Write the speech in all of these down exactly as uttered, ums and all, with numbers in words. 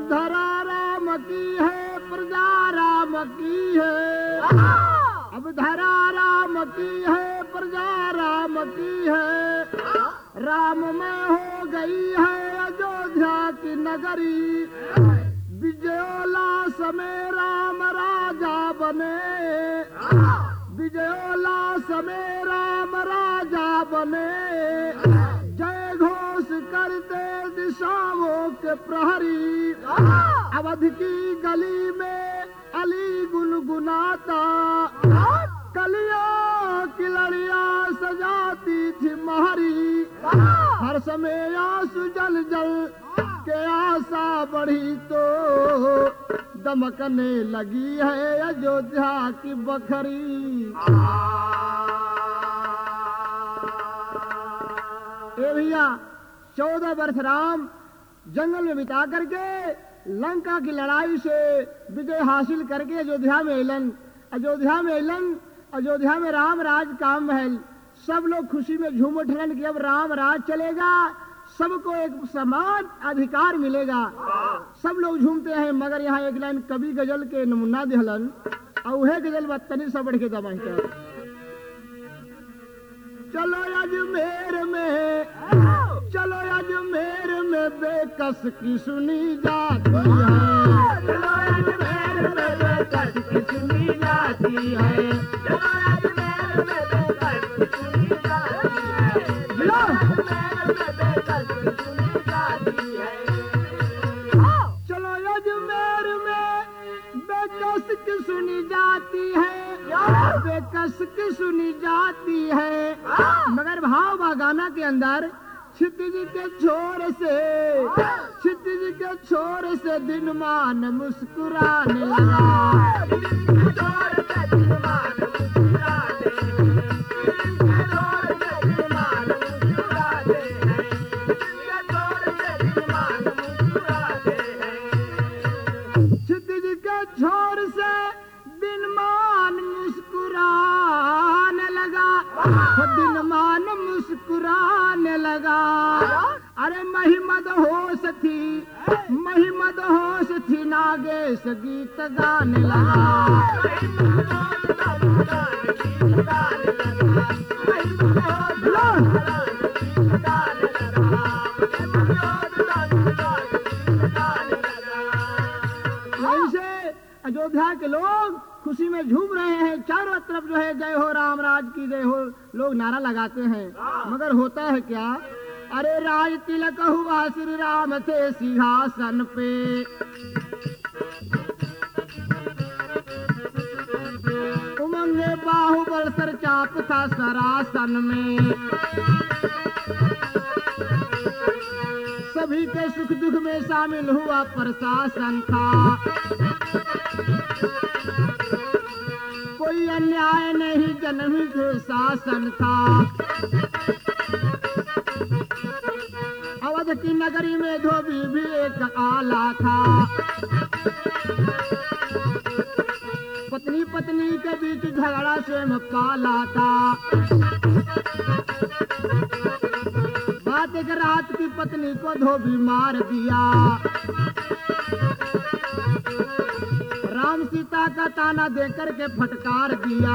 धरा राम की है, प्रजा राम की है। अब धरा राम की है, प्रजा राम की है। राम में हो गई है अयोध्या की नगरी। विजयोल्लास में राम राजा बने। विजयोल्लास में राम राजा बने। जय घोष करते दिशाओं के प्रहरी। अवध की गली में अली गुनगुनाता। कलियों की लड़ियां सजाती थी महरी। हर समय आंसू जल जल के आशा बढ़ी तो दमकने लगी है अयोध्या की बखरी। ए भैया, चौदह वर्ष राम जंगल में बिता करके लंका की लड़ाई से विजय हासिल करके अयोध्या में एलन। अयोध्या में एलन अयोध्या में राम राज काम महल। सब लोग खुशी में झूम उठलन कि अब राम राज चलेगा, सबको एक समान अधिकार मिलेगा। सब लोग झूमते हैं, मगर यहाँ एक लाइन कवि गजल के नमूना दिहलन और वह गजल बत्तनी सब बढ़ के दबा। चलो अजमेर में, चलो अजमेर में बेकस की सुनी जाती है। चलो अजमेर में बेकस की सुनी जाती है। चलो अजमेर में बेकस की सुनी जाती है। चलो अजमेर में बेकस की सुनी जाती है। चलो अजमेर में बेकस की सुनी जाती है। बेकस की सुनी जाती है। मगर भाव बा गाना के अंदर क्षितिज के छोर से, क्षितिज के छोर से दिनमान मुस्कुराने लगा। क्षितिज के छोर से दिनमान मुस्कुराने लगा। दिनमान मुस्कुराने लगा। अरे महिमद होश थी, महिमद होश थी, नागेश गीत गाने लगा। वैसे अयोध्या के लोग खुशी में झूम रहे हैं। चारों तरफ जो है जय हो राम राज की जय हो लोग नारा लगाते हैं। मगर होता है क्या? अरे राज तिलक हुआ श्री राम थे सिंहासन पे। उमंग बाहुबल सर चाप था सरासन में। सभी के सुख दुख में शामिल हुआ प्रशासन था। कोई अन्याय नहीं, जनहित शासन था। अवध की नगरी में धोबी भी एक आला था। पत्नी पत्नी के बीच झगड़ा स्वयं पाला था। बात एक रात की पत्नी को धोबी मार दिया। राम सीता का ताना देकर के फटकार दिया।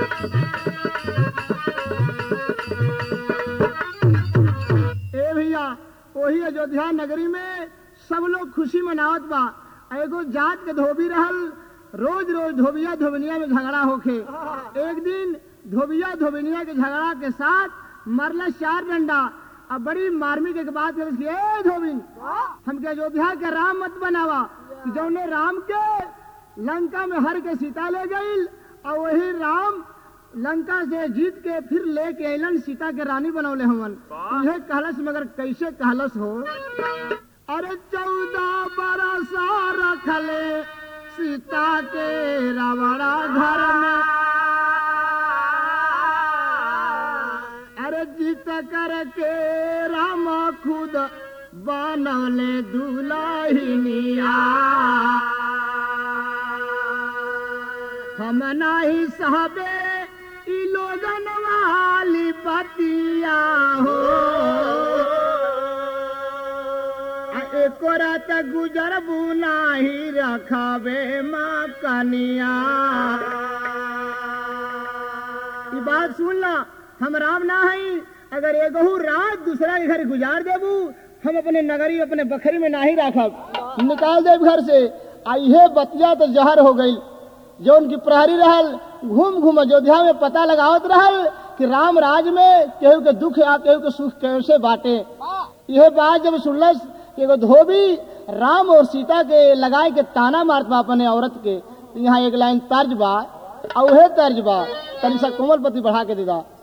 ए भैया, वही अयोध्या नगरी में सब लोग खुशी मनावत बा। एगो जात के धोबी रहल, रोज रोज धोबिया धोबनिया में झगड़ा होखे। एक दिन धोबिया धोबनिया के झगड़ा के साथ मरला चार डंडा। अब बड़ी मार्मिक एक बात है, ए धोबिन, हमके अयोध्या के राम मत बनावा। जौने राम के लंका में हर के सीता ले गई और वही राम लंका से जीत के फिर लेके अलन सीता के रानी बनौले हमन। यह कहलस, मगर कैसे कहलस हो? अरे चौदह बरस रखले सीता के रावणा घर में। अरे जीत करके राम खुद बनौले दुल्हनिया। हम नहीं सहबे ई लोगन वाली बतिया हो। एको रात गुजरबू नाही रखावे माँ कनिया। ये बात सुन ला, हम राम ना हई, अगर एगो रात दूसरा के घर गुजार देबू, हम अपने नगरी अपने बखरी में नाही रखब, निकाल देब घर से। आइहे बतिया तो जहर हो गई। जो उनकी प्रहरी रहल घूम घूम अयोध्या में पता लगावत रहल कि राम राज में केहू के दुख आ केहू के सुख कैसे बाटे। यह बात जब सुनलस कि एगो धोबी राम और सीता के लगाए के ताना मारत बा अपने औरत के, तो यहाँ एक लाइन तर्ज बा, और उहे तर्ज बा, तनी सा कोमल पति बढ़ा के देदा।